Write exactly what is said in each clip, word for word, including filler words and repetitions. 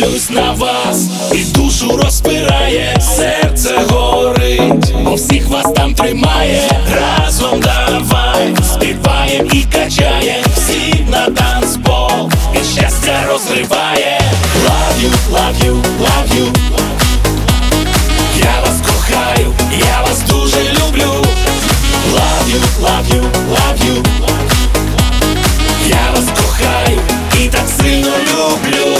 дивлюсь на вас, і душу розпирає, серце горить, бо всіх вас там тримає. Разом давай співаєм і качаєм, всі на танцпол, і щастя розриває. Love you, love you, love you. Я вас кохаю, я вас дуже люблю. Love you, love you, love you. Я вас кохаю і так сильно люблю.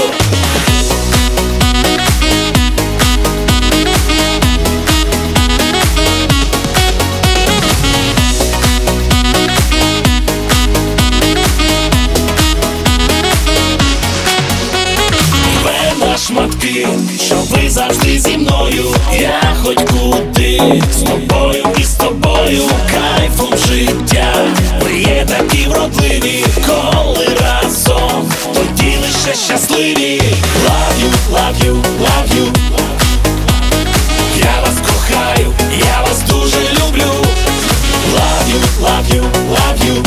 Ви на шматки, що ви завжди зі мною. Я хоч куди, з тобою і з тобою, кайфом життя. Ви є такі вродливі, коли разом, тоді лише щасливі. Love you, love you, love you. Я вас кохаю, я вас дуже люблю. Love you, love you, love you.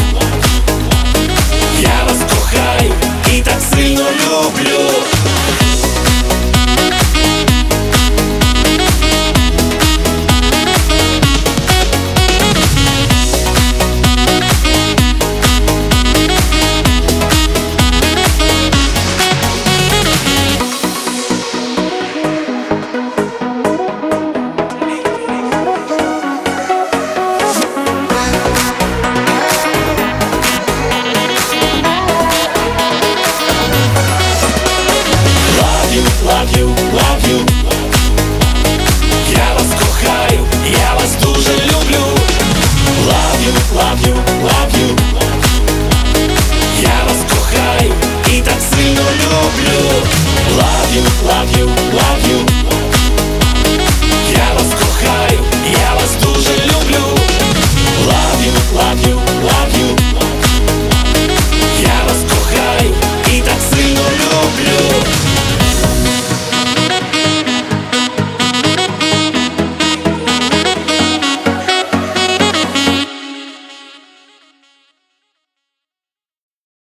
Я вас кохаю і так сильно люблю. Love you, love you. Я вас кохаю, я вас дуже люблю. Love you, love you, love you. Я вас кохаю і так сильно люблю. Love you, love you.